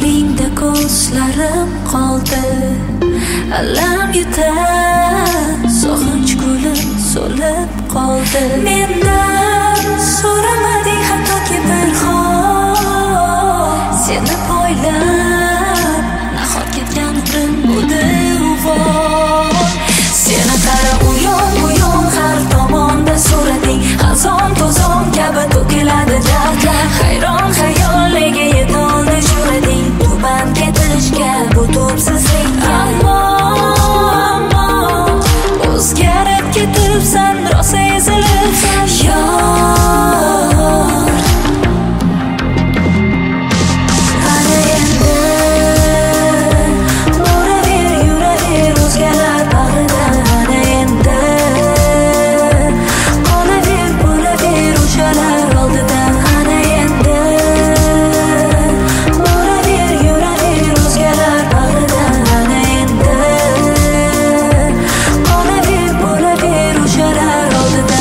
Yo'lingda ko'zlarim qoldi, alam yutar, sog'inch guli so'lib qoldi. Mendan so'ramading hattoki bir hol, seni poylab nahot ketgan umrim bo'ldi uvol. Seni qara u yon har tomonda so'rading, xazon to'zon kabi to'kiladi dardlar. Hayron xayoliga yetoldi jurading, tuban ketishga bu tubsizlik. Ammo o'zgarib ketibsan, rosa ezilibsan yor. Qara endi boraver, yuraver o'zgalar bag'rida. Qara endi qolaver, bo'laver o'shalar oldida. Qara endi boraver, yuraver o'zgalar bag'rida. Qara endi qolaver, bo'laver o'shalar oldida.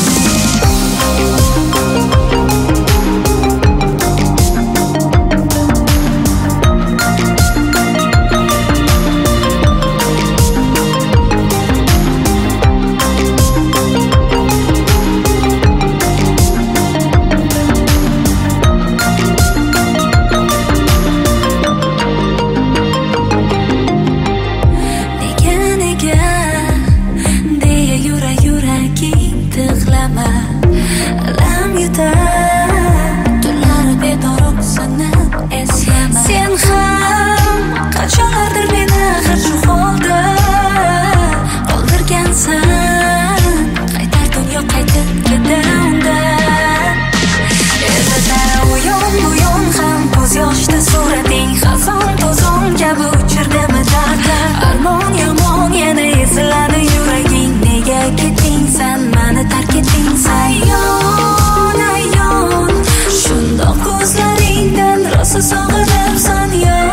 Nega deya yuraging tig'lama, alam yutar, tunlari bedorok sanab eslama. Sen ham qachonlardir meni axir shu holda qoldirgansan, qaytar dunyo qaytib ketar undan. Endi u yon ham ko'z yoshda so'rading, xazon to'zon kabi uchirdimi dardlar. Armon yomon yana eziladi yuraging, nega ketding sen, meni tark etding sen. Ayon shundoq ko'zlaringdan rosa sog'inibsan yor.